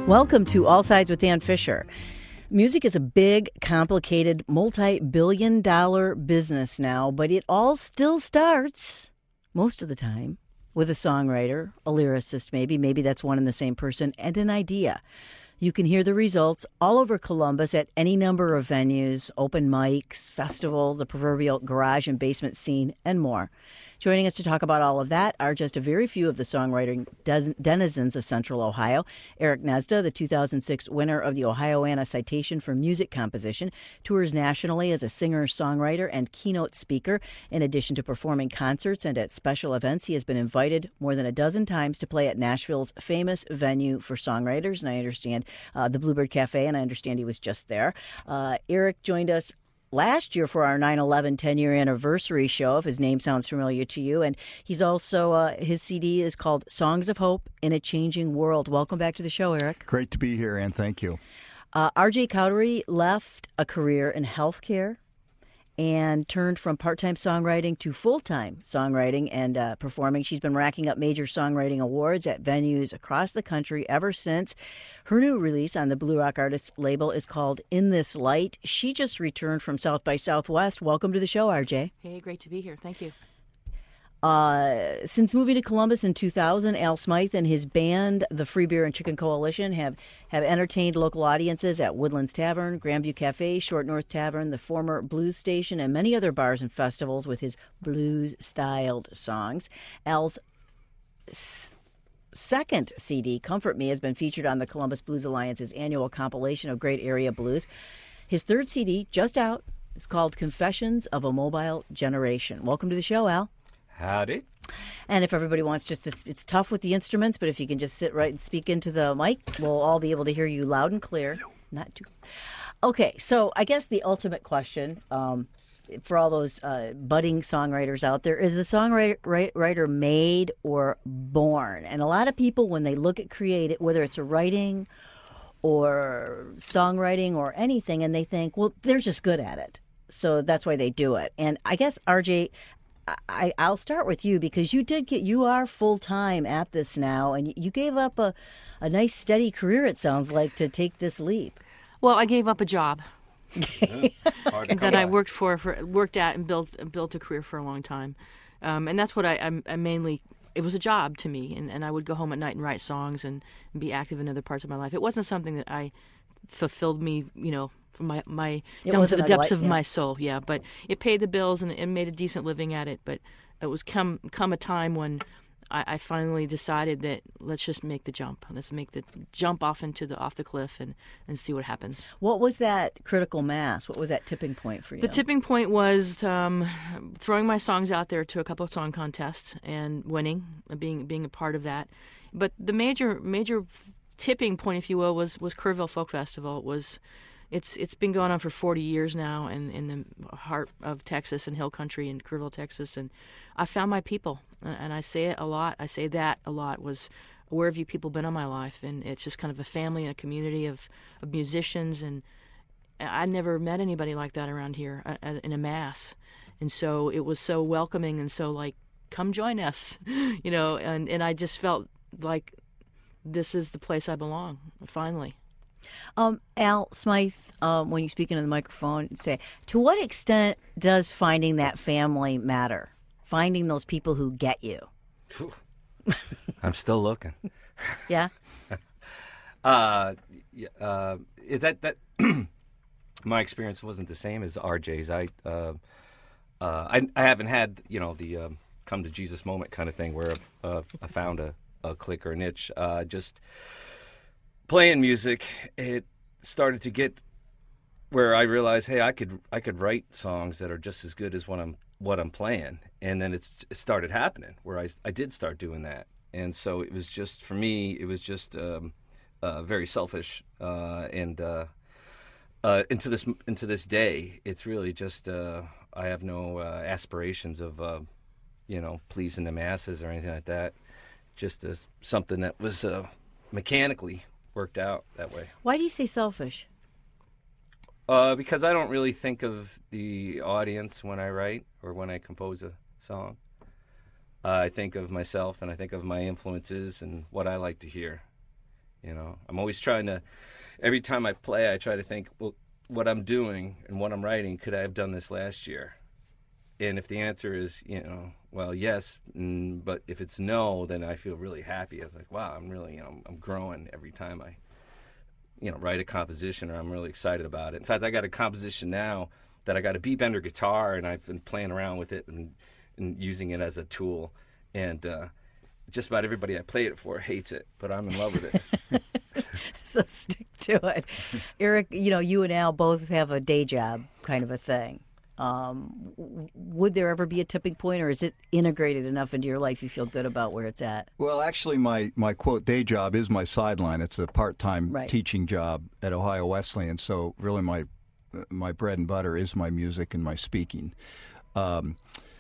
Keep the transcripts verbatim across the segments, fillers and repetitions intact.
Welcome to All Sides with Dan Fisher. Music is a big, complicated, multi-billion dollar business now, but it all still starts, most of the time, with a songwriter, a lyricist maybe, maybe that's one and the same person, and an idea. You can hear the results all over Columbus at any number of venues, open mics, festivals, the proverbial garage and basement scene, and more. Joining us to talk about all of that are just a very few of the songwriting denizens of Central Ohio. Eric Nesda, the two thousand six winner of the Ohioana Citation for Music Composition, tours nationally as a singer-songwriter and keynote speaker. In addition to performing concerts and at special events, he has been invited more than a dozen times to play at Nashville's famous venue for songwriters, and I understand uh, the Bluebird Cafe, and I understand he was just there. Uh, Eric joined us last year for our nine eleven ten-year anniversary show, if his name sounds familiar to you. And he's also, uh, his C D is called Songs of Hope in a Changing World. Welcome back to the show, Eric. Great to be here, and thank you. Uh, R J Cowdery left a career in healthcare and turned from part-time songwriting to full-time songwriting and uh, performing. She's been racking up major songwriting awards at venues across the country ever since. Her new release on the Blue Rock Artists label is called In This Light. She just returned from South by Southwest. Welcome to the show, R J. Hey, great to be here. Thank you. Uh, since moving to Columbus in two thousand, Al Smythe and his band, the Free Beer and Chicken Coalition, have, have entertained local audiences at Woodlands Tavern, Grandview Cafe, Short North Tavern, the former Blues Station, and many other bars and festivals with his blues-styled songs. Al's s- second C D, Comfort Me, has been featured on the Columbus Blues Alliance's annual compilation of great area blues. His third C D, just out, is called Confessions of a Mobile Generation. Welcome to the show, Al. Howdy. And if everybody wants just to, it's tough with the instruments, but if you can just sit right and speak into the mic, we'll all be able to hear you loud and clear. Not too. Okay, so I guess the ultimate question um, for all those uh, budding songwriters out there is the songwriter writer made or born? And a lot of people, when they look at creative, whether it's a writing or songwriting or anything, and they think, well, they're just good at it. So that's why they do it. And I guess, R J, I, I'll start with you because you did get, you are full-time at this now, and you gave up a, a nice steady career, it sounds like, to take this leap. Well, I gave up a job Yeah, hard to come that I by. worked for, for worked at and built built a career for a long time. Um, and that's what I, I, I mainly, it was a job to me, and, and I would go home at night and write songs and, and be active in other parts of my life. It wasn't something that I fulfilled me, you know, my my It down to wasn't the a depths light- of yeah. my soul, yeah. But it paid the bills and it made a decent living at it. But it was come come a time when I, I finally decided that let's just make the jump. Let's make the jump off into the off the cliff and, and see what happens. What was that critical mass? What was that tipping point for you? The tipping point was um, throwing my songs out there to a couple of song contests and winning, being being a part of that. But the major major tipping point, if you will, was was Kerrville Folk Festival. It was It's it's been going on for forty years now in, in the heart of Texas and Hill Country in Kerrville, Texas, and I found my people, and I say it a lot. I say that a lot. Was where have you people been in my life? And it's just kind of a family and a community of, of musicians, and I never met anybody like that around here uh, in a mass, and so it was so welcoming and so like, come join us, you know, and, and I just felt like this is the place I belong, finally. Um, Al Smythe, um, when you speak into the microphone, say, to what extent does finding that family matter? Finding those people who get you? Phew. I'm still looking. Yeah? Uh, yeah, uh, that that my experience wasn't the same as R J's. I uh, uh, I, I haven't had you know the um, come to Jesus moment kind of thing where I've, uh, I found a, a click or a niche. Uh, just playing music, it started to get where I realized, hey, I could I could write songs that are just as good as what I'm what I'm playing, and then it's, it started happening where I, I did start doing that, and so it was just for me, it was just um, uh, very selfish, uh, and uh, uh, into this into this day, it's really just uh, I have no uh, aspirations of uh, you know pleasing the masses or anything like that, just as something that was uh, mechanically worked out that way. Why do you say selfish? Uh, because I don't really think of the audience when I write or when I compose a song. Uh, I think of myself and I think of my influences and what I like to hear. You know, I'm always trying to, every time I play, I try to think, well, what I'm doing and what I'm writing, could I have done this last year? And if the answer is, you know, well, yes, mm, but if it's no, then I feel really happy. I was like, wow, I'm really, you know, I'm growing every time I, you know, write a composition, or I'm really excited about it. In fact, I got a composition now that I got a beat bender guitar, and I've been playing around with it and, and using it as a tool. And uh, just about everybody I play it for hates it, but I'm in love with it. So stick to it. Eric, you know, you and Al both have a day job kind of a thing. Um, w- would there ever be a tipping point, or is it integrated enough into your life you feel good about where it's at? Well, actually, my, my quote day job is my sideline. It's a part-time Right. teaching job at Ohio Wesleyan. So really my my bread and butter is my music and my speaking. Um,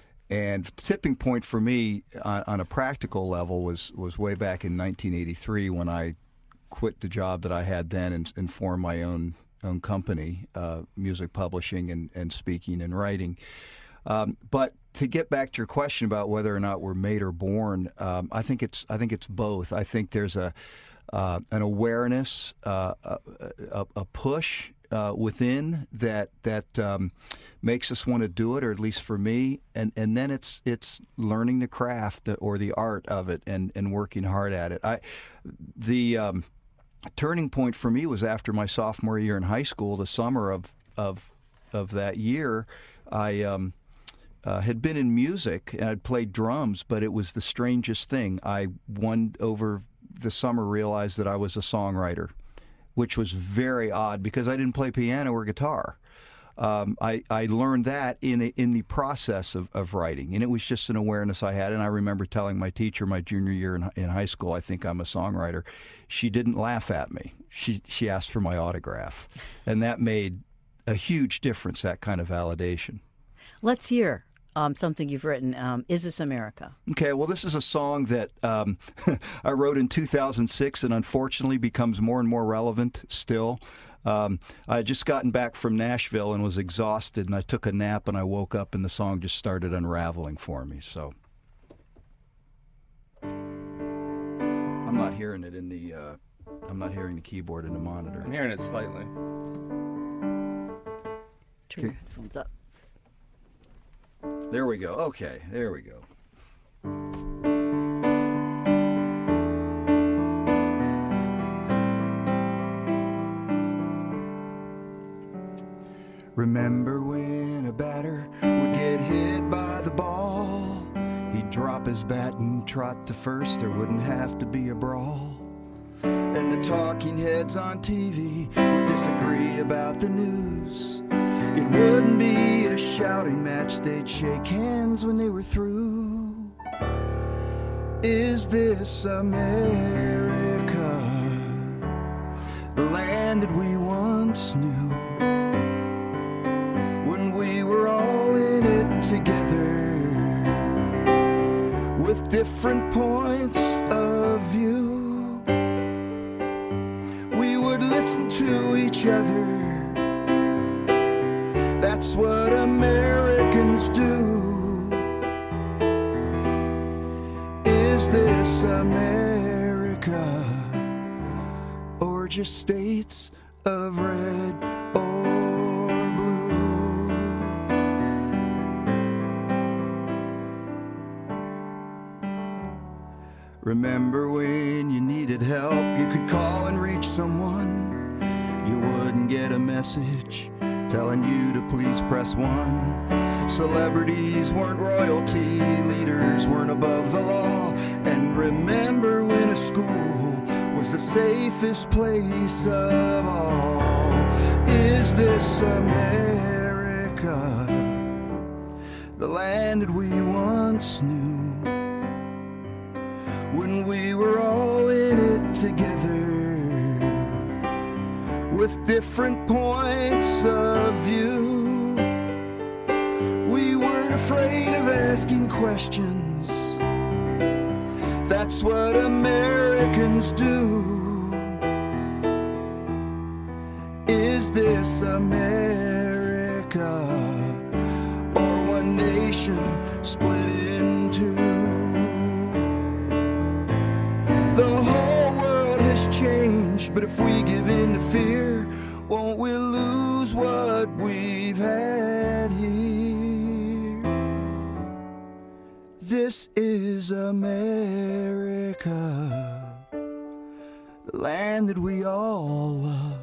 and tipping point for me on, on a practical level was, was way back in nineteen eighty-three when I quit the job that I had then and, and formed my own own company, uh, music publishing and, and speaking and writing. Um, but to get back to your question about whether or not we're made or born, um, I think it's I think it's both. I think there's a uh, an awareness, uh, a, a, a push uh, within that that um, makes us want to do it, or at least for me. And, and then it's it's learning the craft or the art of it and, and working hard at it. I the um, turning point for me was after my sophomore year in high school. The summer of of of that year, I um, uh, had been in music and I'd played drums, but it was the strangest thing. I one over the summer realized that I was a songwriter, which was very odd because I didn't play piano or guitar. Um, I, I learned that in a, in the process of, of writing, and it was just an awareness I had. And I remember telling my teacher my junior year in, in high school, I think I'm a songwriter. She didn't laugh at me. She she asked for my autograph, and that made a huge difference, that kind of validation. Let's hear um, something you've written. Um, Is This America? Okay, well, this is a song that um, I wrote in two thousand six and unfortunately becomes more and more relevant still. Um, I had just gotten back from Nashville and was exhausted, and I took a nap, and I woke up, and the song just started unraveling for me. So I'm not hearing it in the uh, I'm not hearing the keyboard in the monitor. I'm hearing it slightly. Turn your headphones up. There we go. Okay, there we go. Remember when a batter would get hit by the ball? He'd drop his bat and trot to first. There wouldn't have to be a brawl. And the talking heads on T V would disagree about the news. It wouldn't be a shouting match. They'd shake hands when they were through. Is this America, the land that we once knew? We were all in it together with different points of view. We would listen to each other. That's what Americans do. Is this America, or just states of red or remember when you needed help, you could call and reach someone. You wouldn't get a message telling you to please press one. Celebrities weren't royalty, leaders weren't above the law. And remember when a school was the safest place of all. Is this America, the land that we once knew? When we were all in it together with different points of view. We weren't afraid of asking questions. That's what Americans do. Is this America, or one nation split in two? The whole world has changed change, but if we give in to fear, won't we lose what we've had here? This is America, the land that we all love.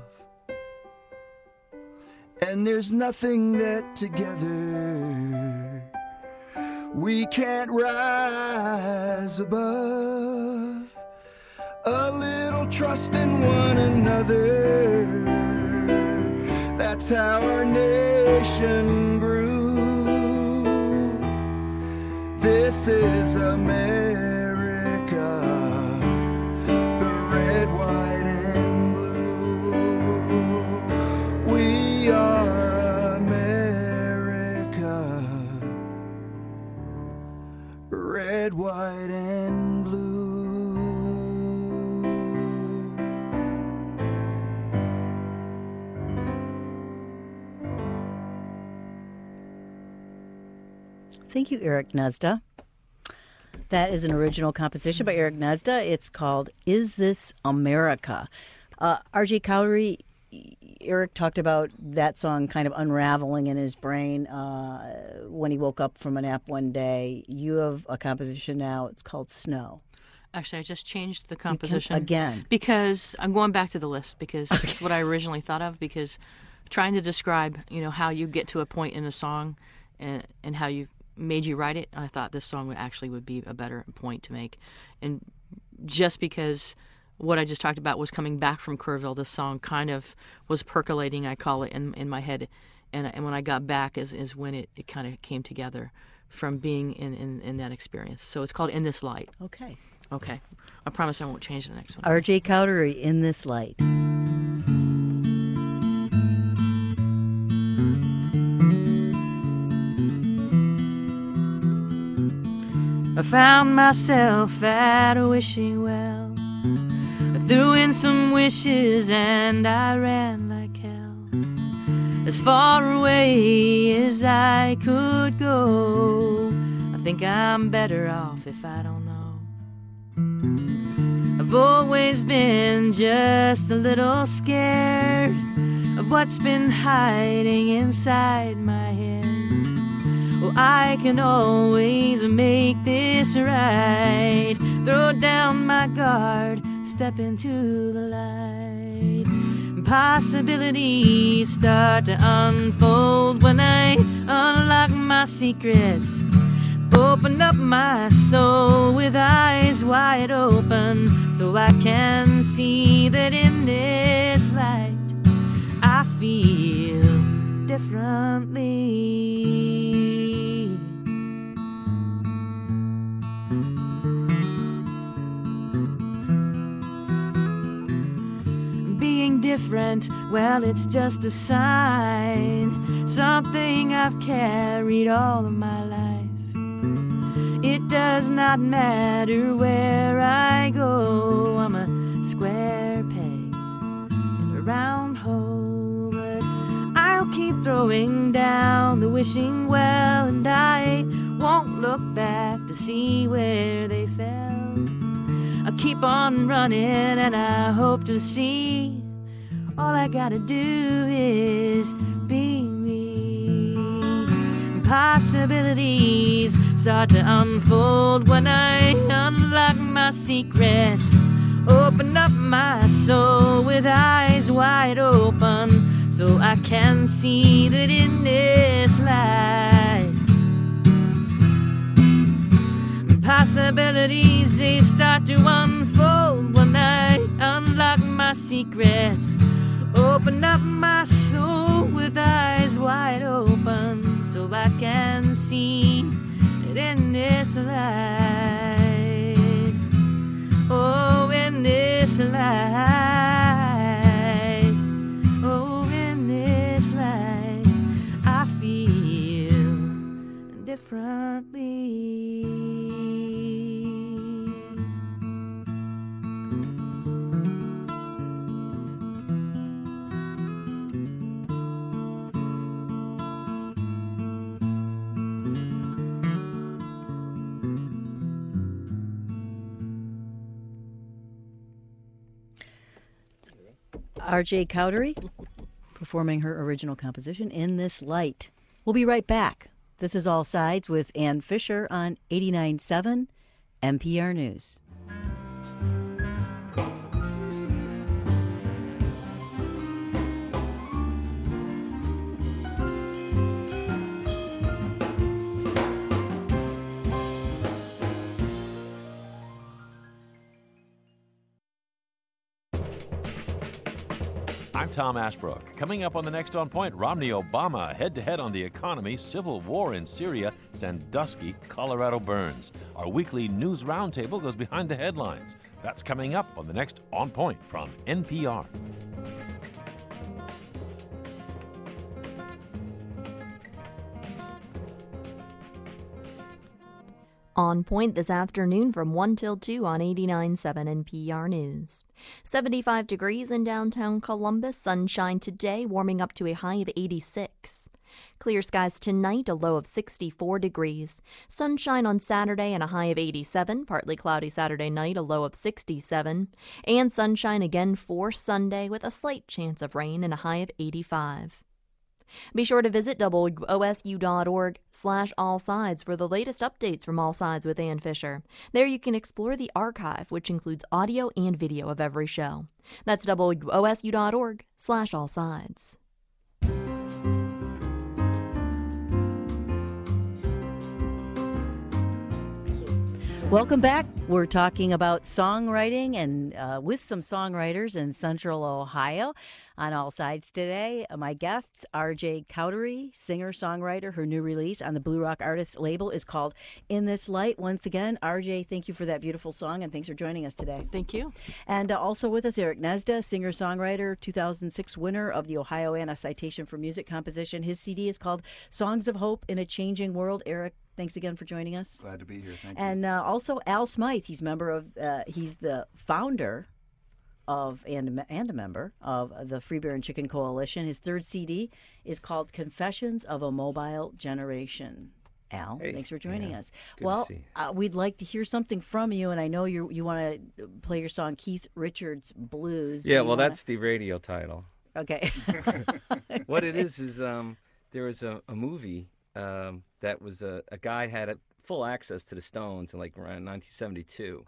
And there's nothing that together we can't rise above. A little trust in one another, that's how our nation grew. This is America, the red, white, and blue. We are America, red, white, and blue. Thank you, Eric Nuzda. That is an original composition by Eric Nuzda. It's called Is This America? Uh, R J Cowdery, Eric talked about that song kind of unraveling in his brain uh, when he woke up from a nap one day. You have a composition now. It's called Snow. Actually, I just changed the composition. Again. Because I'm going back to the list because okay. It's what I originally thought of, because trying to describe, you know, how you get to a point in a song and, and how you made you write it, I thought this song would actually would be a better point to make. And just because what I just talked about was coming back from Kerrville, this song kind of was percolating, I call it, in, in my head. And and when I got back is, is when it, it kind of came together from being in, in, in that experience. So it's called In This Light. Okay. Okay. I promise I won't change the next one. R J Cowdery, In This Light. I found myself at a wishing well. I threw in some wishes and I ran like hell, as far away as I could go. I think I'm better off if I don't know. I've always been just a little scared of what's been hiding inside my head. Oh, I can always make this right. Throw down my guard, step into the light. Possibilities start to unfold when I unlock my secrets. Open up my soul with eyes wide open, so I can see that in this light I feel differently. Being different, well, it's just a sign, something I've carried all of my life. It does not matter where I go, I'm a square peg in a round hole, but I'll keep throwing down the wishing well, and I won't look back to see where they fell. I'll keep on running and I hope to see. All I gotta do is be me. Possibilities start to unfold when I unlock my secrets. Open up my soul with eyes wide open, so I can see that in this life possibilities, they start to unfold when I unlock my secrets. Open up my soul with eyes wide open, so I can see it in this light. Oh, in this light. Oh, in this light, I feel differently. R J Cowdery performing her original composition, In This Light. We'll be right back. This is All Sides with Ann Fisher on eighty-nine point seven N P R News. I'm Tom Ashbrook. Coming up on the next On Point, Romney Obama head-to-head on the economy, civil war in Syria, Sandusky, Colorado burns. Our weekly news roundtable goes behind the headlines. That's coming up on the next On Point from N P R. On Point this afternoon from one till two on eighty-nine point seven N P R News. seventy-five degrees in downtown Columbus, sunshine today, warming up to a high of eighty-six. Clear skies tonight, a low of sixty-four degrees. Sunshine on Saturday and a high of eighty-seven, partly cloudy Saturday night, a low of sixty-seven. And sunshine again for Sunday with a slight chance of rain and a high of eighty-five. Be sure to visit W O S U dot org slash all sides for the latest updates from All Sides with Ann Fisher. There you can explore the archive, which includes audio and video of every show. That's W O S U dot org slash all sides. Welcome back. We're talking about songwriting and uh, with some songwriters in Central Ohio on All Sides today. My guests, R J Cowdery, singer-songwriter. Her new release on the Blue Rock Artists label is called In This Light. Once again, R J, thank you for that beautiful song, and thanks for joining us today. Thank you. And uh, also with us, Eric Nesda, singer-songwriter, two thousand six winner of the Ohio Anna Citation for Music Composition. His C D is called Songs of Hope in a Changing World. Eric, thanks again for joining us. Glad to be here. Thank and you. And uh, also Al Smythe. He's member of. Uh, he's the founder of and and a member of the Free Beer and Chicken Coalition. His third C D is called Confessions of a Mobile Generation. Al, hey, thanks for joining yeah, us. good Well, to see you. Uh, we'd like to hear something from you, and I know you you want to play your song Keith Richards Blues. Do Yeah, you well, wanna... that's the radio title. Okay. What it is is um, there was a, a movie um, that was a, a guy had a, full access to the Stones in like around nineteen seventy-two,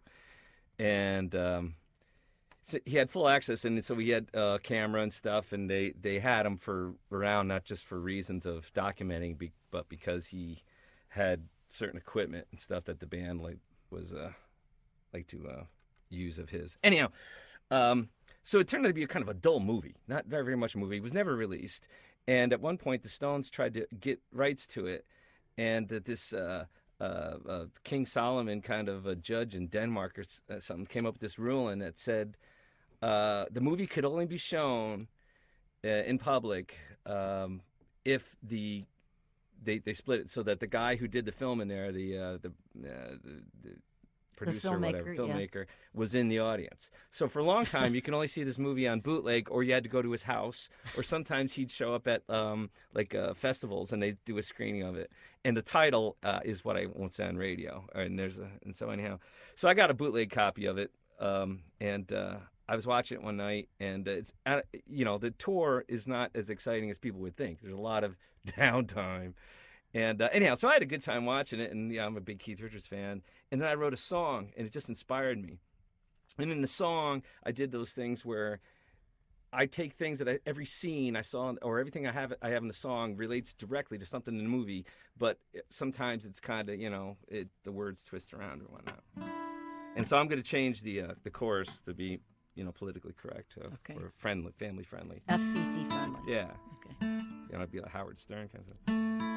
and um, so he had full access, and so he had a uh, camera and stuff, and they, they had him for around not just for reasons of documenting, be, but because he had certain equipment and stuff that the band like was uh, like to uh, use of his. Anyhow, um, so it turned out to be a kind of a dull movie, not very very much a movie. It was never released, and at one point the Stones tried to get rights to it, and that this. Uh, Uh, uh, King Solomon, kind of a judge in Denmark or uh, something, came up with this ruling that said uh, the movie could only be shown uh, in public um, if the they they split it so that the guy who did the film in there, the uh, the, uh, the the producer or whatever, filmmaker, yeah. was in the audience. So for a long time, you can only see this movie on bootleg, or you had to go to his house, or sometimes he'd show up at um, like uh, festivals and they'd do a screening of it. And the title uh, is what I won't say on radio. And there's a and so anyhow, so I got a bootleg copy of it, um, and uh, I was watching it one night, and it's uh, you know the tour is not as exciting as people would think. There's a lot of downtime. And uh, anyhow, so I had a good time watching it, and yeah, I'm a big Keith Richards fan. And then I wrote a song, and it just inspired me. And in the song, I did those things where I take things that I, every scene I saw, or everything I have I have in the song relates directly to something in the movie, but it, sometimes it's kind of, you know, it, the words twist around or whatnot. And so I'm going to change the uh, the chorus to be, you know, politically correct uh, okay. or friendly, family friendly. F C C friendly. Yeah. Okay. You know, it'd be like Howard Stern kind of stuff.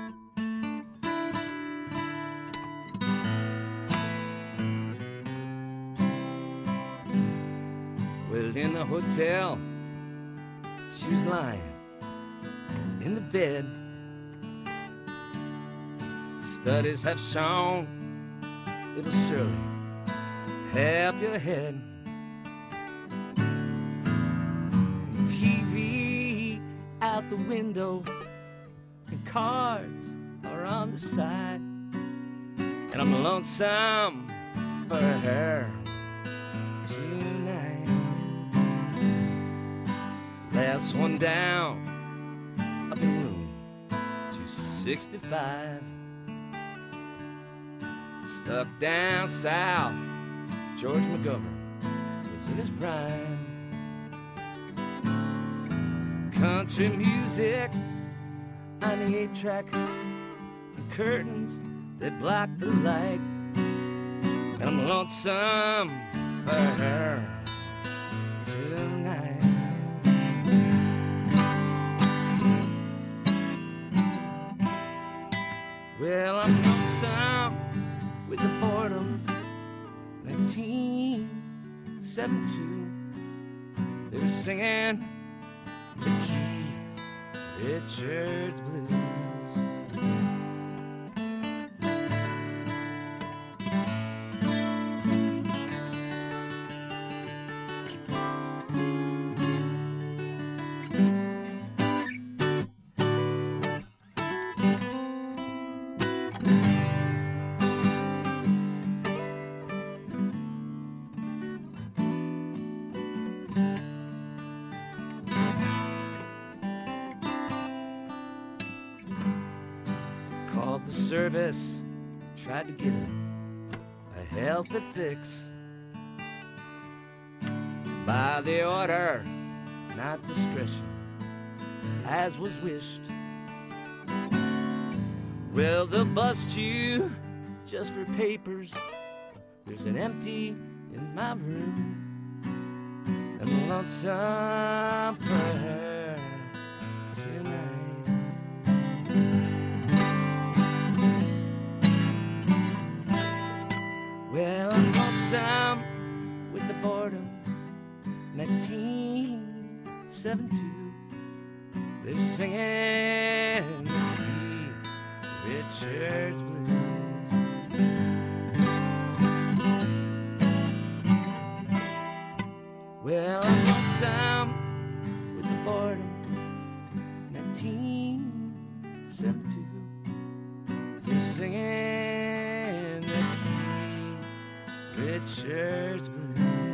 Well, in the hotel, she was lying in the bed. Studies have shown it'll surely help your head. And T V out the window, and cards are on the side. And I'm lonesome for her tonight. Last one down, up in room two sixty-five. Stuck down south, George McGovern was in his prime. Country music on the eight-track, and curtains that block the light. And I'm lonesome for her tonight. Well, I'm lonesome with the boredom. nineteen seventy-two, they were singing the Keith Richards blues. Called the service, tried to get a, a healthy fix. By the order, not discretion, as was wished. Well, they'll bust you just for papers. There's an empty in my room. I'm lonesome for her tonight. Well, I'm lonesome with the boredom. nineteen seventy-two, they're singing the Keith Richards blues. Well, I'm lonesome with the boredom. nineteen seventy-two, they're singing the Keith Richards blues.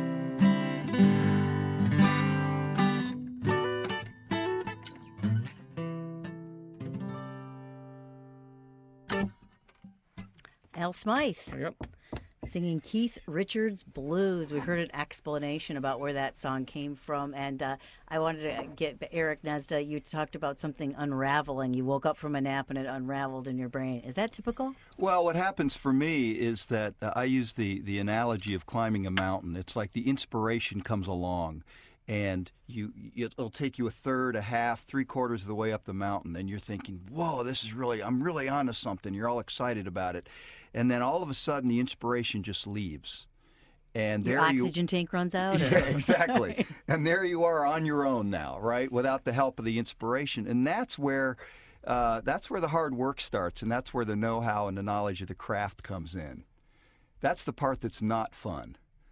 Al Smythe. Yep. Singing Keith Richards Blues. We heard an explanation about where that song came from, and uh, I wanted to get Eric Nesda. You talked about something unraveling. You woke up from a nap and it unraveled in your brain. Is that typical? Well, what happens for me is that uh, I use the, the analogy of climbing a mountain. It's like the inspiration comes along, and you it'll take you a third, a half, three quarters of the way up the mountain, and you're thinking, whoa, this is really, I'm really onto something. You're all excited about it. And then all of a sudden, the inspiration just leaves. And there Your oxygen you, tank runs out? Yeah, exactly. And there you are on your own now, right, without the help of the inspiration. And that's where, uh, that's where the hard work starts, and that's where the know-how and the knowledge of the craft comes in. That's the part that's not fun.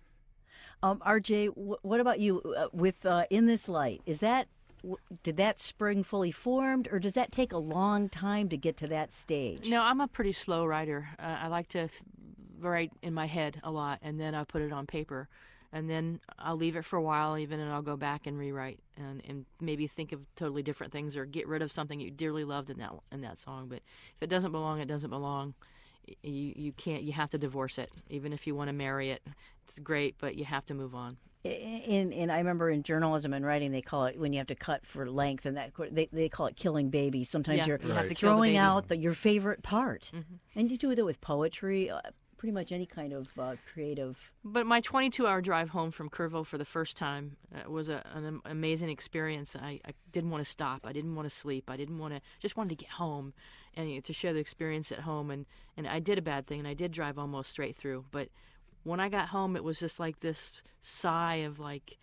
Um, R J, w- what about you uh, with uh, In This Light? Is that w- did that spring fully formed, or does that take a long time to get to that stage? No, I'm a pretty slow writer. Uh, I like to th- write in my head a lot, and then I put it on paper, and then I'll leave it for a while, even, and I'll go back and rewrite, and, and maybe think of totally different things, or get rid of something you dearly loved in that in that song. But if it doesn't belong, it doesn't belong. You you can't. You have to divorce it, even if you want to marry it. It's great, but you have to move on. In, in I remember in journalism and writing, they call it when you have to cut for length, and that they they call it killing babies. Sometimes Yeah, you're you have to kill the throwing baby. out the, your favorite part, Mm-hmm. and you do that with poetry, uh, pretty much any kind of uh, creative. But my twenty-two hour drive home from Kerrville for the first time uh, was a, an am- amazing experience. I, I didn't want to stop. I didn't want to sleep. I didn't want to. Just wanted to get home and you know, to share the experience at home. And, and I did a bad thing, and I did drive almost straight through. But when I got home, it was just like this sigh of like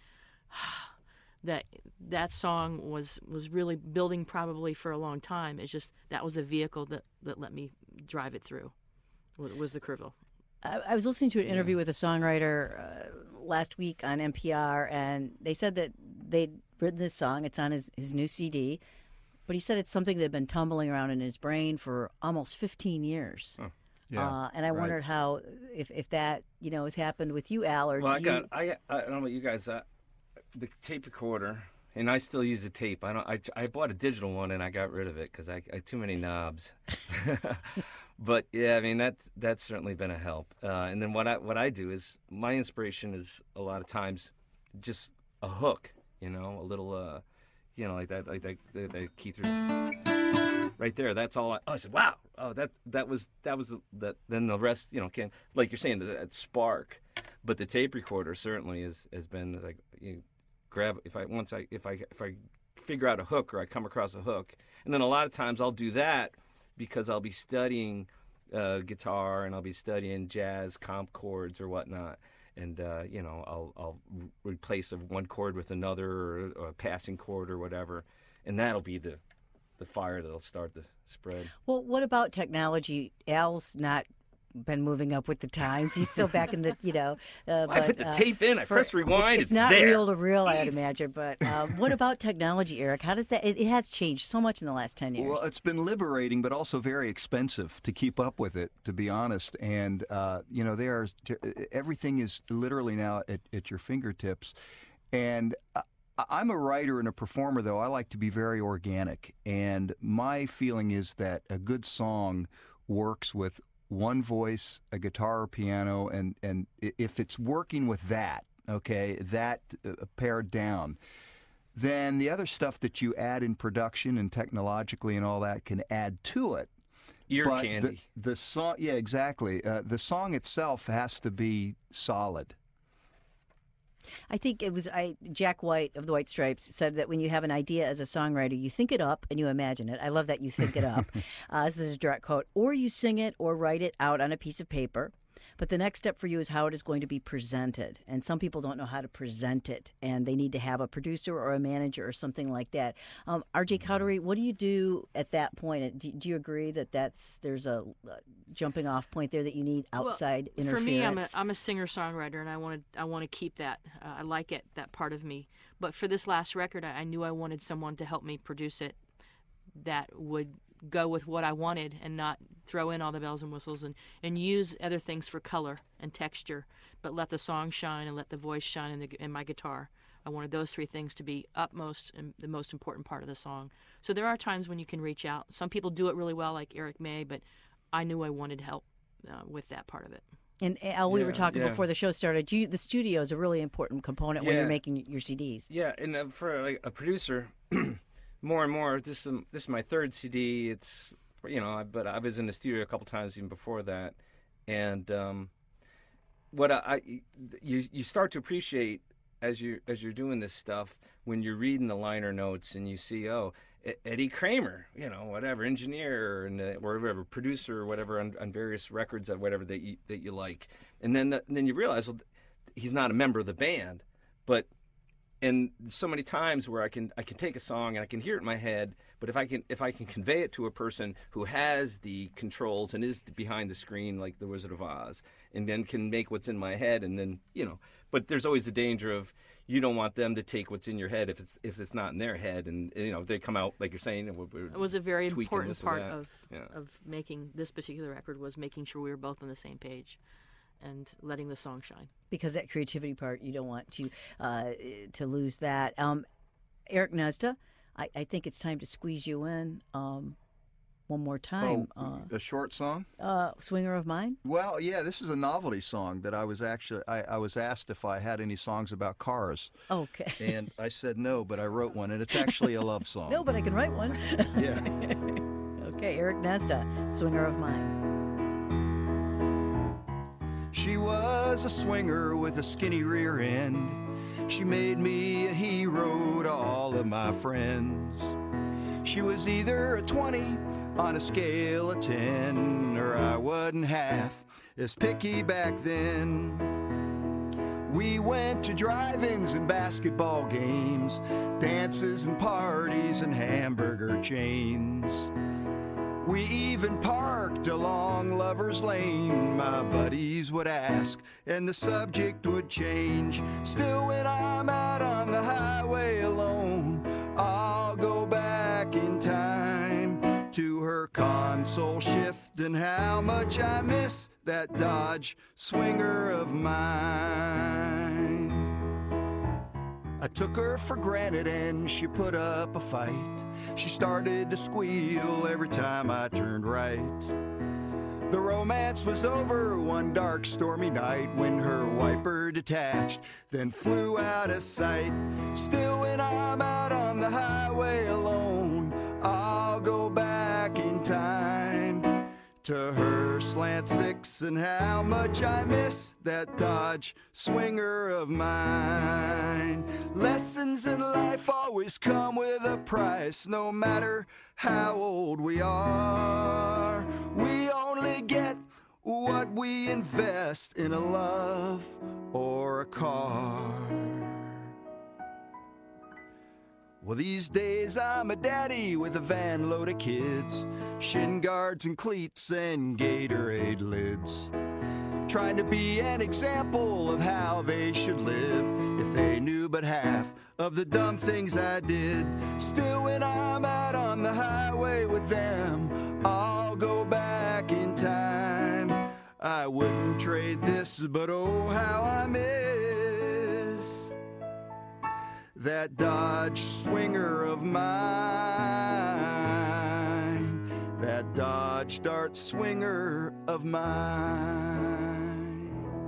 that. That song was was really building probably for a long time. It's just that was a vehicle that, that let me drive it through. Was, was the Kerrville. I, I was listening to an interview with a songwriter uh, last week on N P R, and they said that they'd written this song. It's on his, his new C D, but he said it's something that had been tumbling around in his brain for almost fifteen years. Oh, yeah, uh, and I right. wondered how, if, if that, you know, has happened with you, Al, or Well, do I you... got, I, I don't know about you guys. Uh, the tape recorder and I still use a tape. I don't. I, I bought a digital one and I got rid of it because I, I had too many knobs. But yeah, I mean that's that's certainly been a help. Uh, and then what I what I do is my inspiration is a lot of times just a hook, you know, a little, uh, you know, like that, like that, the, the key through right there. That's all. I, oh, I said, wow. Oh, that that was that was the, that. Then the rest, you know, came like you're saying that spark. But the tape recorder certainly has has been like you grab if I once I if I if I figure out a hook or I come across a hook, and then a lot of times I'll do that because I'll be studying uh, guitar and I'll be studying jazz comp chords or whatnot, and uh, you know I'll I'll re- replace a one chord with another or, or a passing chord or whatever, and that'll be the the fire that'll start the spread. Well, what about technology? Al's not been moving up with the times. He's still back in the, you know. Uh, I but, put the uh, tape in. I for- press rewind. It's, It's, not there. reel to reel, I'd imagine. But uh, what about technology, Eric? How does that? It, it has changed so much in the last ten years. Well, it's been liberating, but also very expensive to keep up with it, to be honest. And uh, you know, there are everything is literally now at, at your fingertips. And I, I'm a writer and a performer, though. I like to be very organic, and my feeling is that a good song works with one voice, a guitar or piano, and, and if it's working with that, okay, that uh, pared down, then the other stuff that you add in production and technologically and all that can add to it. Ear But candy. The, the song, yeah, exactly. Uh, the song itself has to be solid. I think it was I Jack White of the White Stripes said that when you have an idea as a songwriter, you think it up and you imagine it. I love that you think it up. uh, this is a direct quote. Or you sing it or write it out on a piece of paper. But the next step for you is how it is going to be presented. And some people don't know how to present it, and they need to have a producer or a manager or something like that. Um, R J Cowdery, what do you do at that point? Do, do you agree that that's there's a uh, jumping off point there that you need outside well, interference? For me, I'm a, I'm a singer-songwriter, and I want to I want to keep that. Uh, I like it, that part of me. But for this last record, I, I knew I wanted someone to help me produce it that would go with what I wanted and not throw in all the bells and whistles and, and use other things for color and texture, but let the song shine and let the voice shine in, the, in my guitar. I wanted those three things to be utmost and the most important part of the song. So there are times when you can reach out. Some people do it really well, like Eric May, but I knew I wanted help uh, with that part of it. And Al, we Yeah, were talking yeah. before the show started. You, the studio is a really important component when Yeah. you're making your C Ds. Yeah, and uh, for like a producer, more and more. This is this is my third C D. It's you know, I- but I was in the studio a couple times even before that, and um, what I, I you you start to appreciate as you as you're doing this stuff when you're reading the liner notes and you see oh E- Eddie Kramer, you know, whatever engineer and uh, or whatever producer or whatever on, on various records or whatever that you that you like, and then the, and then you realize well, he's not a member of the band, but. And so many times where I can I can take a song and I can hear it in my head, but if I can if I can convey it to a person who has the controls and is behind the screen like the Wizard of Oz, and then can make what's in my head, and then you know, but there's always the danger of you don't want them to take what's in your head if it's if it's not in their head, and you know they come out like you're saying. And we're, we're It was a very tweaking important this or part that. of Yeah. of making this particular record was making sure we were both on the same page and letting the song shine. Because that creativity part, you don't want to uh, to lose that. Um, Eric Nesda, I, I think it's time to squeeze you in um, one more time. Oh, a short song? Uh, uh, Swinger of Mine? Well, yeah, this is a novelty song that I was actually, I, I was asked if I had any songs about cars. Okay. And I said no, but I wrote one, and it's actually a love song. No, but I can write one. Yeah. Okay, Eric Nesda, Swinger of Mine. She was a swinger with a skinny rear end. She made me a hero to all of my friends. She was either a twenty on a scale of ten, or I wasn't half as picky back then. We went to drive-ins and basketball games, dances and parties and hamburger chains. We even parked along Lover's Lane. My buddies would ask, and the subject would change. Still, when I'm out on the highway alone, I'll go back in time to her console shift and how much I miss that Dodge Swinger of mine. A took her for granted and she put up a fight. She started to squeal every time I turned right. The romance was over one dark stormy night when her wiper detached, then flew out of sight. Still when I'm out on the highway alone, I'll go back in time to her slant six and how much I miss that Dodge Swinger of mine. Lessons in life always come with a price, no matter how old we are. We only get what we invest in a love or a car. Well, these days I'm a daddy with a van load of kids, shin guards and cleats and Gatorade lids, trying to be an example of how they should live if they knew but half of the dumb things I did. Still when I'm out on the highway with them, I'll go back in time. I wouldn't trade this, but oh how I miss that Dodge Swinger of mine, that Dodge Dart Swinger of mine.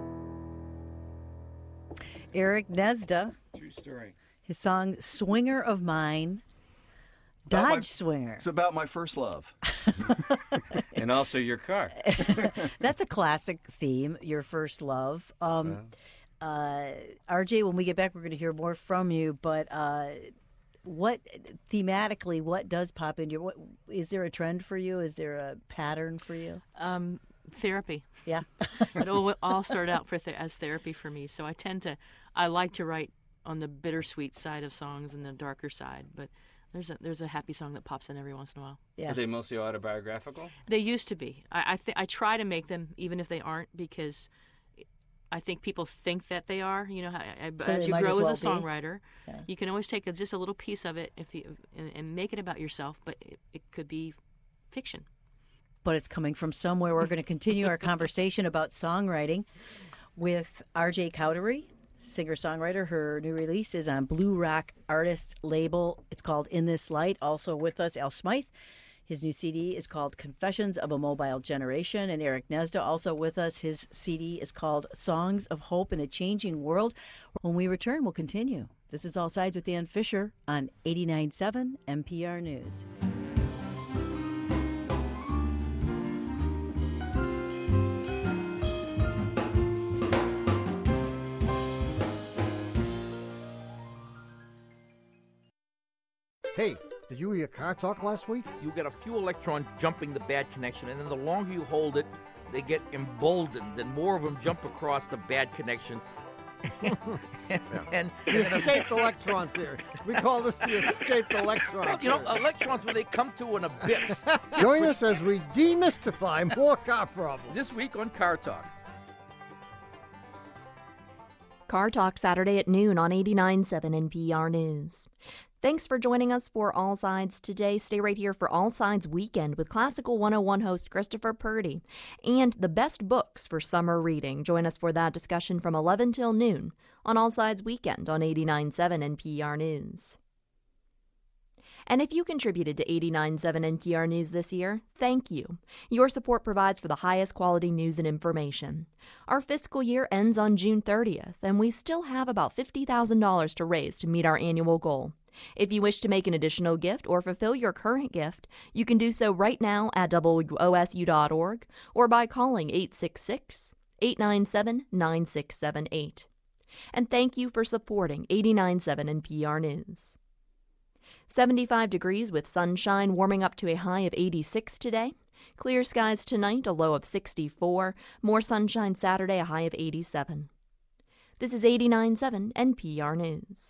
Eric Nesda, True story. his song Swinger of Mine, Dodge About my- Swinger. It's about my first love. And also your car. That's a classic theme, your first love. Um, uh, R J, when we get back, we're going to hear more from you. But uh, what thematically, what does pop into your? What is there a trend for you? Is there a pattern for you? Um, therapy. Yeah, It all, all started out for th- as therapy for me. So I tend to, I like to write on the bittersweet side of songs and the darker side. But there's a there's a happy song that pops in every once in a while. yeah. Are they mostly autobiographical? They used to be. I I, th- I try to make them even if they aren't, because I think people think that they are. You know, how- I, So as they you might grow as as a well be. songwriter, Yeah. you can always take a, just a little piece of it if you and, and make it about yourself. But it, it could be fiction. But it's coming from somewhere. We're going to continue our conversation about songwriting with R J Cowdery, singer-songwriter. Her new release is on Blue Rock Artist label. It's called In This Light. Also with us, Al Smythe. His new C D is called Confessions of a Mobile Generation. And Eric Nesda also with us. His C D is called Songs of Hope in a Changing World. When we return, we'll continue. This is All Sides with Dan Fisher on eighty-nine point seven N P R News. Hey, did you hear Car Talk last week? You get a few electrons jumping the bad connection, and then the longer you hold it, they get emboldened, and more of them jump across the bad connection. and, and, The and then- escaped electron theory. We call this the escaped electron well, you know, theory. electrons, when they come to an abyss. Join us as we demystify more car problems. This week on Car Talk. Car Talk Saturday at noon on eighty-nine point seven N P R News. Thanks for joining us for All Sides today. Stay right here for All Sides Weekend with Classical one oh one host Christopher Purdy and the best books for summer reading. Join us for that discussion from eleven till noon on All Sides Weekend on eighty-nine point seven N P R News. And if you contributed to eighty-nine point seven N P R News this year, thank you. Your support provides for the highest quality news and information. Our fiscal year ends on June thirtieth, and we still have about fifty thousand dollars to raise to meet our annual goal. If you wish to make an additional gift or fulfill your current gift, you can do so right now at W O S U dot org or by calling eight six six, eight nine seven, nine six seven eight. And thank you for supporting eighty-nine point seven N P R News. seventy-five degrees with sunshine, warming up to a high of eighty-six today. Clear skies tonight, a low of sixty-four. More sunshine Saturday, a high of eighty-seven. This is eighty-nine point seven N P R News.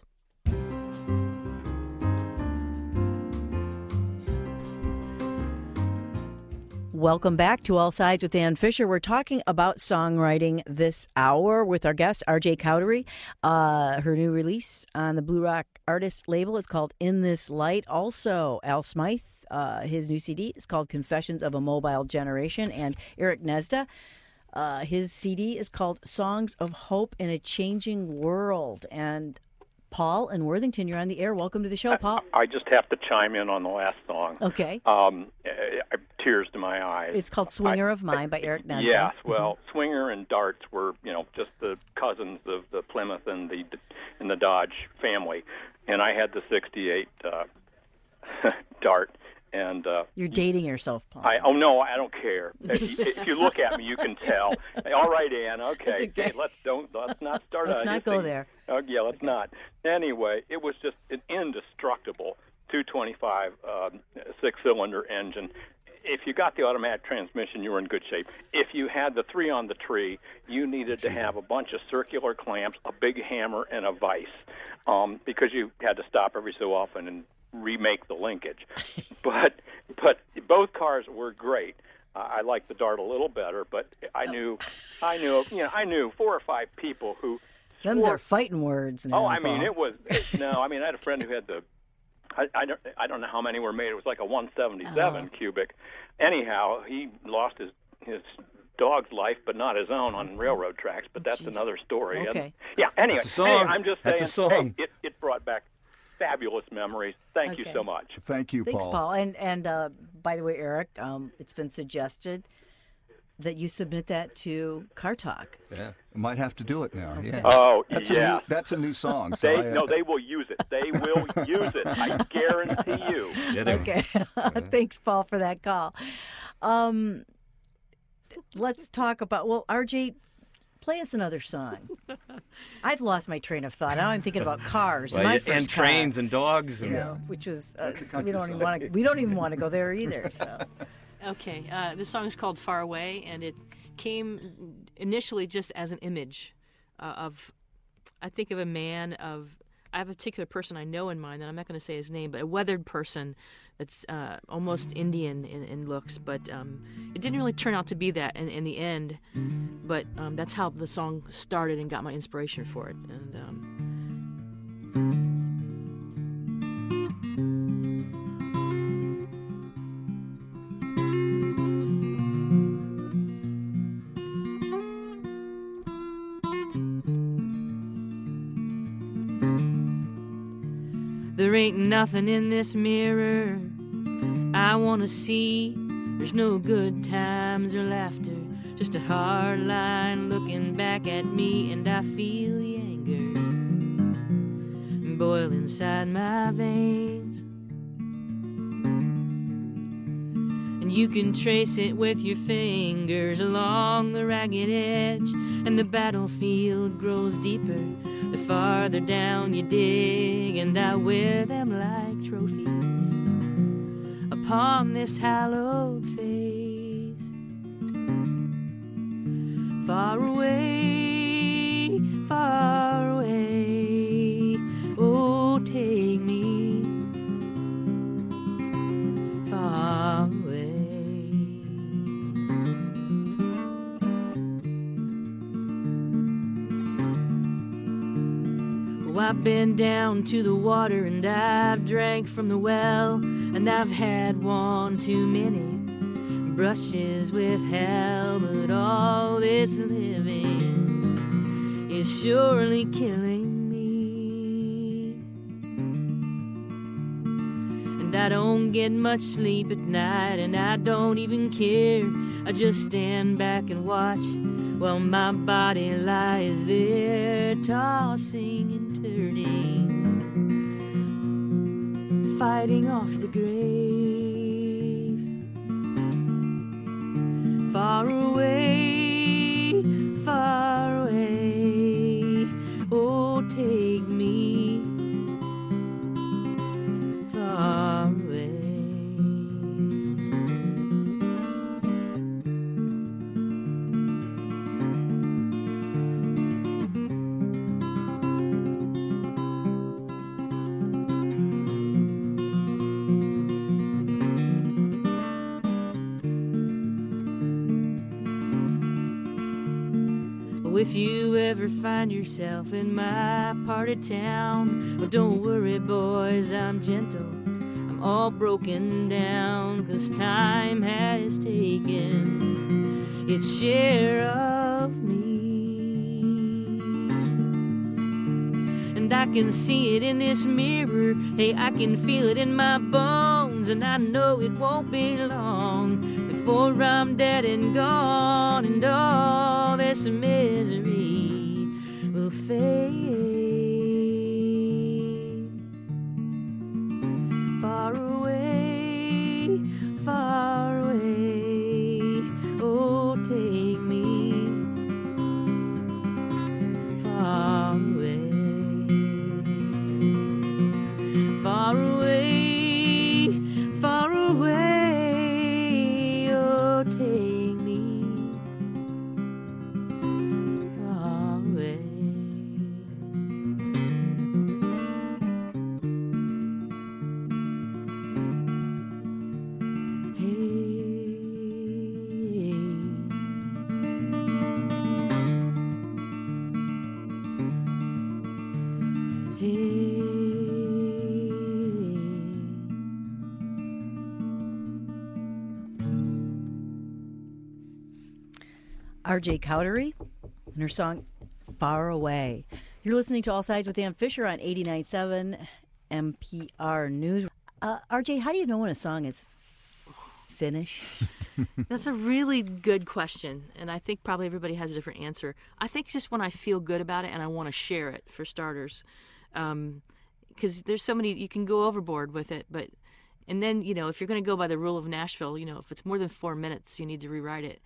Welcome back to All Sides with Dan Fisher. We're talking about songwriting this hour with our guest, R J Cowdery. Uh, her new release on the Blue Rock Artist label is called In This Light. Also, Al Smythe, uh, his new C D is called Confessions of a Mobile Generation. And Eric Nesda, uh, his C D is called Songs of Hope in a Changing World. And Paul in Worthington. You're on the air. Welcome to the show, Paul. I, I just have to chime in on the last song. Okay. Um, uh, tears to my eyes. It's called Swinger I, of Mine by Eric Nasdaq. Yes. Well, mm-hmm. Swinger and Darts were, you know, just the cousins of the Plymouth and the and the Dodge family, and I had the sixty-eight uh, Dart. And uh, you're dating yourself, Paul. I, oh no, I don't care. if, if you look at me, you can tell. All right, Ann. Okay, okay. Hey, let's don't let's not start. Let's on not go there. Oh yeah, let's okay. not. Anyway, it was just an indestructible two twenty-five um, six-cylinder engine. If you got the automatic transmission, you were in good shape. If you had the three on the tree, you needed to have a bunch of circular clamps, a big hammer, and a vise, um, because you had to stop every so often and remake the linkage. but but both cars were great. Uh, I liked the Dart a little better, but I knew I knew you know I knew four or five people who Them's swore, are fighting words now, Oh, I mean Paul. it was it, no, I mean I had a friend who had the I, I don't I don't know how many were made. It was like a one seventy-seven oh. cubic. Anyhow, he lost his his dog's life, but not his own, on railroad tracks. But that's Jeez. another story. Okay. And, yeah. Anyway, That's a song. Hey, I'm just saying. That's a song. Hey, it it brought back fabulous memories. Thank Okay. you so much. Thank you, Thanks, Paul. Paul. And and uh, by the way, Eric, um, it's been suggested that you submit that to Car Talk. Yeah. Might have to do it now. Yeah. Oh, that's yeah. A new, that's a new song. So They I, uh, no, they will use it. They will use it. I guarantee you. Yeah, they- Okay. Thanks, Paul, for that call. Um, let's talk about, well, R J, play us another song. I've lost my train of thought. Now I'm thinking about cars. Well, my yeah, first and car, trains and dogs. And, you know, which was uh, That's a country we don't even song. want to we don't even want to go there either. So Okay, uh, this song is called Far Away, and it came initially just as an image uh, of, I think of a man of, I have a particular person I know in mind, and I'm not going to say his name, but a weathered person that's uh, almost Indian in, in looks, but um, it didn't really turn out to be that in, in the end, but um, that's how the song started and got my inspiration for it. And um, there ain't nothing in this mirror I want to see. There's no good times or laughter, just a hard line looking back at me, and I feel the anger boil inside my veins. And you can trace it with your fingers along the ragged edge, and the battlefield grows deeper the farther down you dig, and I wear them like trophies upon this hallowed face. Far away, far away, oh, take me far away. Oh, I've been down to the water and I've drank from the well, and I've had one too many brushes with hell, but all this living is surely killing me. And I don't get much sleep at night, and I don't even care. I just stand back and watch while my body lies there tossing and turning, fighting off the grave. Far away, far away, oh, take me far away. If you ever find yourself in my part of town, well, don't worry, boys, I'm gentle. I'm all broken down, 'cause time has taken its share of me. and I can see it in this mirror. Hey, I can feel it in my bones, and I know it won't be long before I'm dead and gone, and all this misery will fade. Far away, far away, oh, take me far away, far away, far away, oh, take me far away. R J Cowdery and her song Far Away. You're listening to All Sides with Ann Fisher on eighty-nine point seven N P R News. Uh, R J, how do you know when a song is finished? That's a really good question, and I think probably everybody has a different answer. I think just when I feel good about it and I want to share it, for starters, because um, there's so many, you can go overboard with it, but and then, you know, if you're going to go by the rule of Nashville, you know, if it's more than four minutes, you need to rewrite it.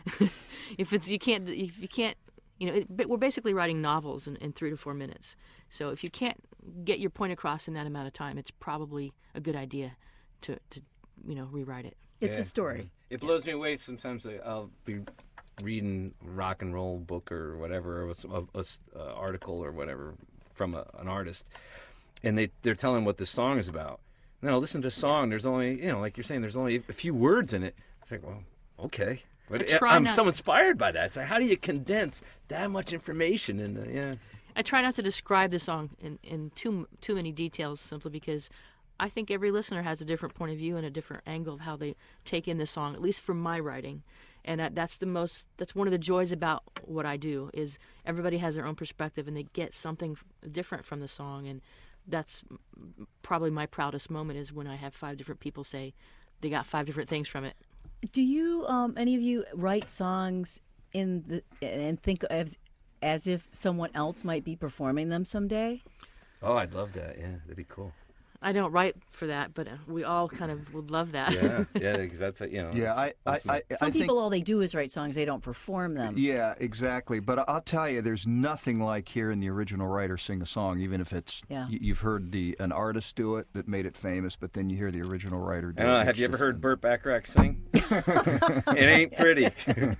if it's you can't if you can't you know it, we're basically writing novels in, in three to four minutes. So if you can't get your point across in that amount of time, it's probably a good idea to, to you know rewrite it. It's Yeah. a story. It blows me away sometimes. Like, I'll be reading a rock and roll book or whatever, or a, a, a uh, article or whatever from a, an artist, and they they're telling what the song is about. No, listen to a song. There's only, you know, like you're saying, there's only a few words in it. It's like, well, okay. But I'm so inspired by that. It's like, how do you condense that much information in the, yeah. I try not to describe the song in, in too too many details, simply because I think every listener has a different point of view and a different angle of how they take in the song, at least from my writing. And uh, that's the most, that's one of the joys about what I do, is everybody has their own perspective and they get something different from the song. And that's probably my proudest moment, is when I have five different people say they got five different things from it. Do you, um, any of you, write songs in the and think as as if someone else might be performing them someday? Oh, I'd love that. Yeah, that'd be cool. I don't write for that, but we all kind of would love that. Yeah, yeah, because that's a, you know. Yeah, I, I, I, Some I people, think, all they do is write songs; they don't perform them. Yeah, exactly. But I'll tell you, there's nothing like hearing the original writer sing a song, even if it's Yeah. y- you've heard the an artist do it that made it famous, but then you hear the original writer do I don't know, it. have It's you ever just- heard Burt Bacharach sing? It ain't pretty.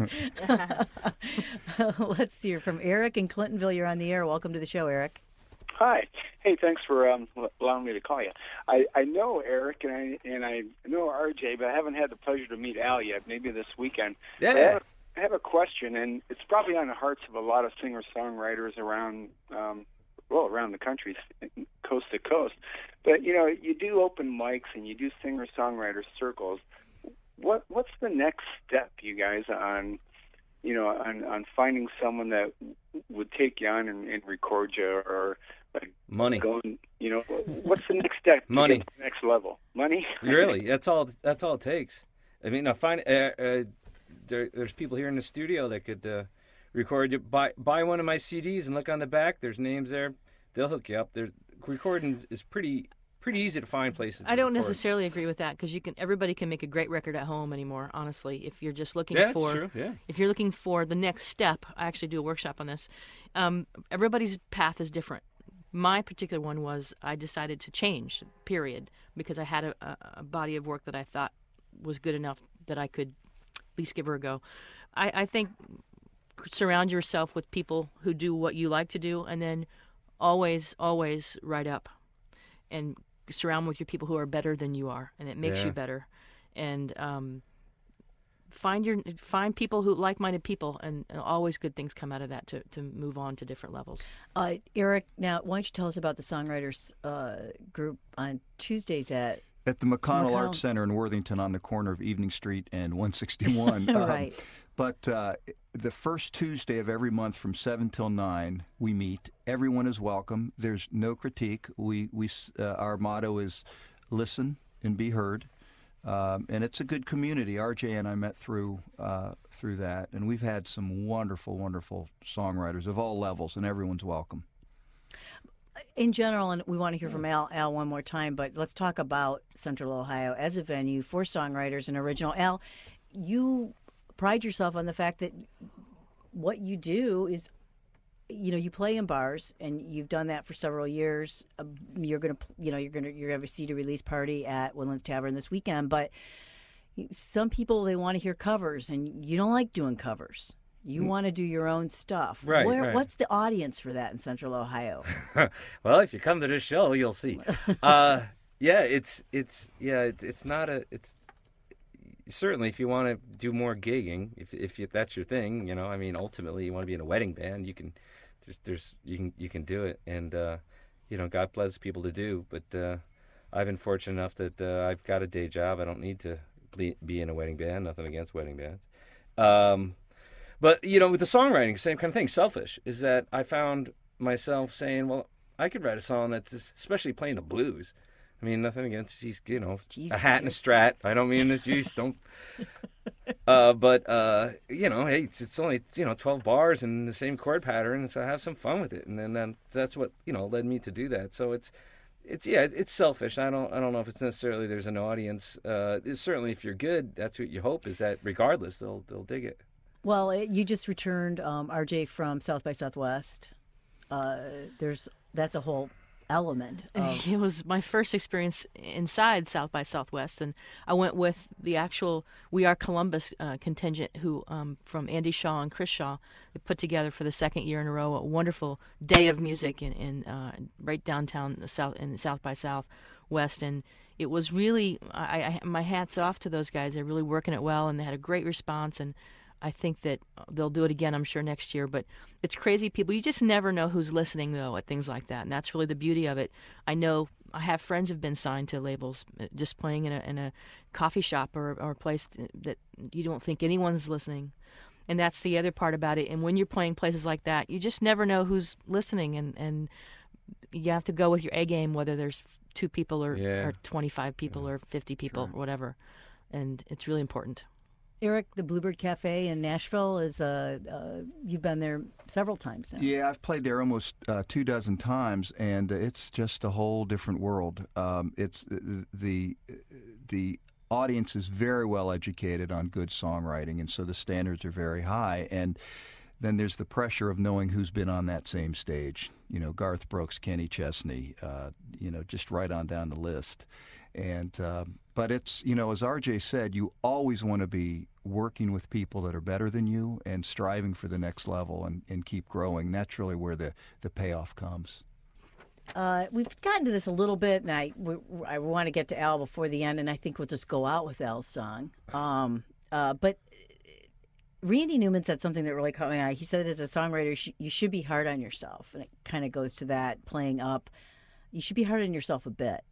Let's hear from Eric in Clintonville. You're on the air. Welcome to the show, Eric. Hi. Hey, thanks for um, allowing me to call you. I, I know Eric and I and I know R J, but I haven't had the pleasure to meet Al yet. Maybe this weekend. Yeah. I have, I have a question, and it's probably on the hearts of a lot of singer-songwriters around, um, well, around the country, coast to coast. But you know, you do open mics and you do singer-songwriter circles. What what's the next step, you guys, on you know on, on finding someone that would take you on and, and record you, or like Money. going, you know, what's the next step? to Money. get to the next level. Money. Really, that's all. That's all it takes. I mean, I find uh, uh, there, there's people here in the studio that could uh, record you. Buy buy one of my C Ds and look on the back. There's names there. They'll hook you up. There, recording is pretty pretty easy to find places. To I don't record. necessarily agree with that, because you can everybody can make a great record at home anymore. Honestly, if you're just looking Yeah, that's for true, yeah. if you're looking for the next step, I actually do a workshop on this. Um, everybody's path is different. My particular one was I decided to change, period, because I had a, a, a body of work that I thought was good enough that I could at least give her a go. I, I think surround yourself with people who do what you like to do, and then always, always write up, and surround with your people who are better than you are, and it makes Yeah. you better. And um, find your find people who like-minded people, and, and always good things come out of that to, to move on to different levels. Uh, Eric, now why don't you tell us about the songwriters uh, group on Tuesdays at At the McConnell McConnell. Arts Center in Worthington on the corner of Evening Street and one sixty-one. Um, Right. But uh, the first Tuesday of every month from seven till nine, we meet. Everyone is welcome. There's no critique. We we uh, our motto is listen and be heard. Um, and it's a good community. R J and I met through uh, through that, and we've had some wonderful, wonderful songwriters of all levels, and everyone's welcome. In general, and we want to hear from Al, Al one more time, but let's talk about Central Ohio as a venue for songwriters and original. Al, you pride yourself on the fact that what you do is, you know, you play in bars, and you've done that for several years. Uh, you're gonna, you know, you're gonna you're gonna have a C D release party at Woodlands Tavern this weekend. But some people, they want to hear covers, and you don't like doing covers. You want to do your own stuff. Right, Where, right. What's the audience for that in Central Ohio? Well, if you come to this show, you'll see. uh, yeah, it's it's yeah, it's it's not a it's certainly if you want to do more gigging, if if you, that's your thing, you know. I mean, ultimately, you want to be in a wedding band, you can. There's there's you can you can do it, and uh, you know, God bless people to do. But uh, I've been fortunate enough that uh, I've got a day job. I don't need to be in a wedding band. Nothing against wedding bands. Um, But, you know, with the songwriting, same kind of thing. Selfish is that I found myself saying, well, I could write a song that's especially playing the blues. I mean, nothing against, you know, Jeez, a hat and a geez. strat. I don't mean the geez, don't. Uh, but, uh, you know, hey, it's, it's only, you know, twelve bars and the same chord pattern, so I have some fun with it. And then um, that's what, you know, led me to do that. So it's, it's yeah, it's selfish. I don't I don't know if it's necessarily there's an audience. Uh, it's certainly, if you're good, that's what you hope is that regardless, they'll they'll dig it. Well, it, you just returned um, R J from South by Southwest. Uh, there's that's a whole element of It was my first experience inside South by Southwest, and I went with the actual We Are Columbus uh, contingent, who um, from Andy Shaw and Chris Shaw, they put together for the second year in a row a wonderful day of music in, in uh, right downtown the South in South by Southwest, and it was really I, I my hats off to those guys. They're really working it well, and they had a great response, and I think that they'll do it again, I'm sure, next year. But it's crazy people. You just never know who's listening, though, at things like that. And that's really the beauty of it. I know I have friends who've been signed to labels just playing in a in a coffee shop or, or a place that you don't think anyone's listening. And that's the other part about it. And when you're playing places like that, you just never know who's listening. And, and you have to go with your A game, whether there's two people or, Yeah. or twenty-five people Yeah. or fifty people Sure. or whatever. And it's really important. Eric, the Bluebird Cafe in Nashville is uh, uh, you've been there several times now. Yeah, I've played there almost uh, two dozen times, and it's just a whole different world. Um, it's the the audience is very well educated on good songwriting, and so the standards are very high. And then there's the pressure of knowing who's been on that same stage. You know, Garth Brooks, Kenny Chesney, uh, you know, just right on down the list. And uh, but it's, you know, as R J said, you always want to be working with people that are better than you and striving for the next level and, and keep growing. That's really where the, the payoff comes. Uh, we've gotten to this a little bit, and I, we, I want to get to Al before the end, and I think we'll just go out with Al's song. Um, uh, but Randy Newman said something that really caught my eye. He said, as a songwriter, sh- you should be hard on yourself. And it kind of goes to that, playing up. You should be hard on yourself a bit,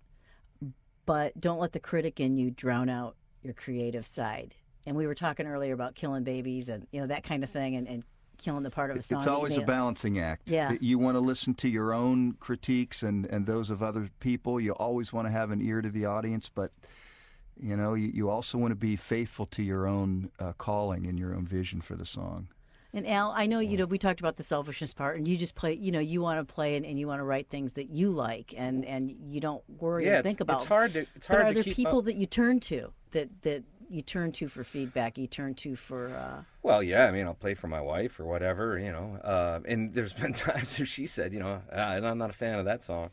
but don't let the critic in you drown out your creative side. And we were talking earlier about killing babies and, you know, that kind of thing, and, and killing the part of a song. It's that you always a made. balancing act. Yeah. You want to listen to your own critiques and, and those of other people. You always want to have an ear to the audience, but, you know, you, you also want to be faithful to your own uh, calling and your own vision for the song. And Al, I know, you know, we talked about the selfishness part, and you just play, you know, you want to play and, and you want to write things that you like, and, and you don't worry Yeah, and it's- think about. it's hard to- it's but hard are to there keep people up. that you turn to, that, that you turn to for feedback, you turn to for... Uh... Well, yeah, I mean, I'll play for my wife or whatever, you know. Uh, and there's been times where she said, you know, "Ah, I'm not a fan of that song.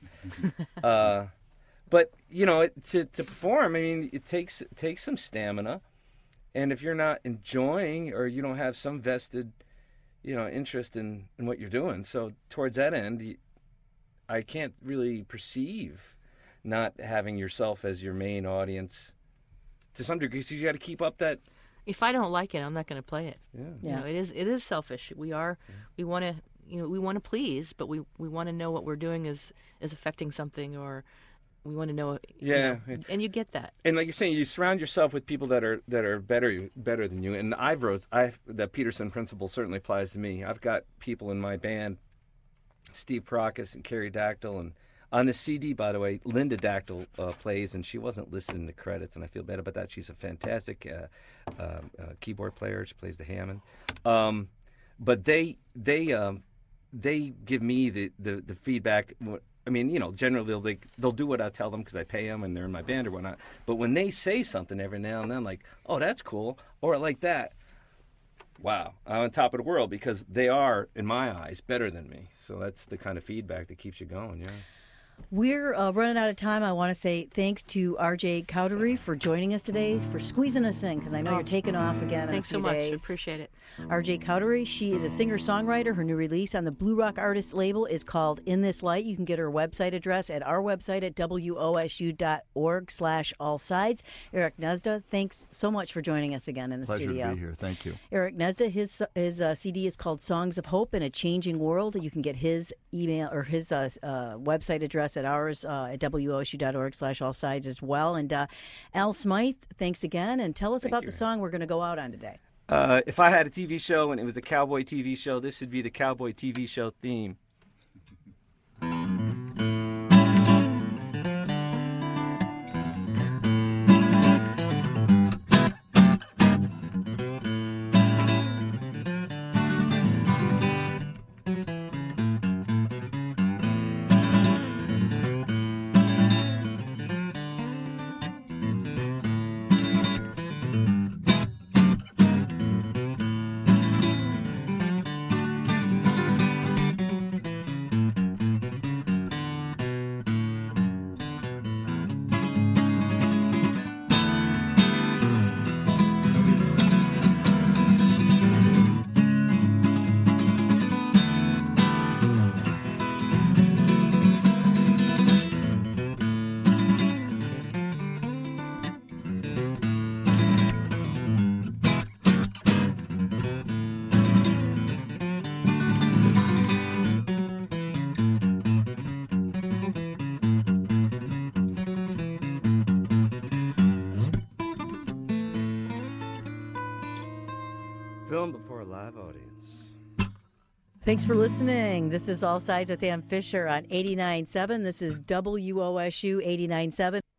uh, but, you know, it, to, to perform, I mean, it takes it takes some stamina. And if you're not enjoying or you don't have some vested, you know, interest in, in what you're doing, so towards that end, you, I can't really perceive not having yourself as your main audience to some degree. So you got to keep up that. If I don't like it, I'm not going to play it. Yeah. You Yeah. know, it is it is selfish. We are we want to you know we want to please, but we, we want to know what we're doing is is affecting something or We want to know. Yeah, you know, and you get that. And like you're saying, you surround yourself with people that are that are better better than you. And I've wrote, I the Peterson principle certainly applies to me. I've got people in my band, Steve Prokis and Carrie Dactyl, and on this C D, by the way, Linda Dactyl uh, plays, and she wasn't listed in the credits, and I feel bad about that. She's a fantastic uh, uh, uh, keyboard player. She plays the Hammond. Um, but they they um, they give me the, the, the feedback. I mean, you know, generally they'll like, they'll do what I tell them because I pay them and they're in my band or whatnot. But when they say something every now and then, like, "Oh, that's cool," or like that. Wow, I'm on top of the world because they are, in my eyes, better than me. So that's the kind of feedback that keeps you going, yeah. We're uh, running out of time. I want to say thanks to R J Cowdery for joining us today, for squeezing us in, because I know Oh, you're taking off again Thanks in a so few much. days. Appreciate it. R J Cowdery, she is a singer-songwriter. Her new release on the Blue Rock Artists label is called In This Light. You can get her website address at our website at W O S U dot org slash all sides. Eric Nesda, thanks so much for joining us again in the Pleasure studio. to be here. Thank you. Eric Nesda, his his uh, C D is called Songs of Hope in a Changing World. You can get his email or his uh, uh, website address at ours uh, at W O S U dot org slash all sides as well. And uh, Al Smythe, thanks again. And tell us Thank about you. the song we're going to go out on today. Uh, if I had a T V show and it was a cowboy T V show, this would be the cowboy T V show theme. Filmed before a live audience. Thanks for listening. This is All Sides with Ann Fisher on eighty-nine point seven. This is W O S U eighty-nine point seven.